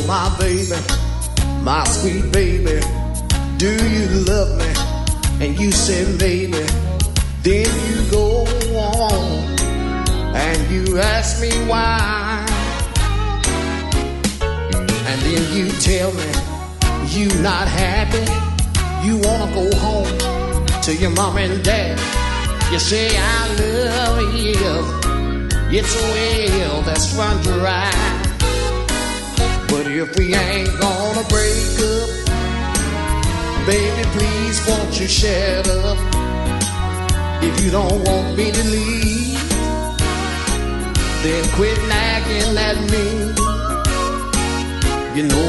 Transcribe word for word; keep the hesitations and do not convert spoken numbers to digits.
my baby, my sweet baby, do you love me? And you say maybe. Then you go on and you ask me why. And then you tell me you not happy. You wanna go home to your mom and dad. You say I love you. It's a well that's run dry. But if we ain't gonna break up, baby, please won't you shut up? If you don't want me to leave, then quit nagging at me. You know